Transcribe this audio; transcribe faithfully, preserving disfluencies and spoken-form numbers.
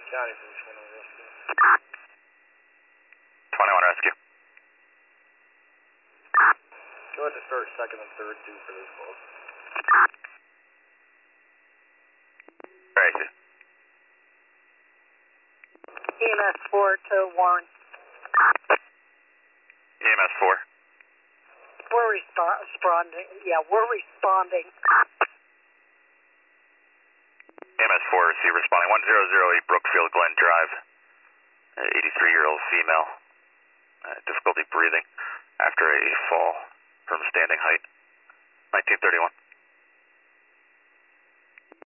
Johnny from twenty-one Rescue. twenty-one Rescue. Go ahead to start second and third, two for this call. Right. E M S four to Warren. E M S four. We're respo- responding. Yeah, we're responding. E M S four, receive responding. one zero zero eight Brookfield Glen Drive. eighty-three-year-old female. Uh, difficulty breathing after a fall from standing height. nineteen thirty-one.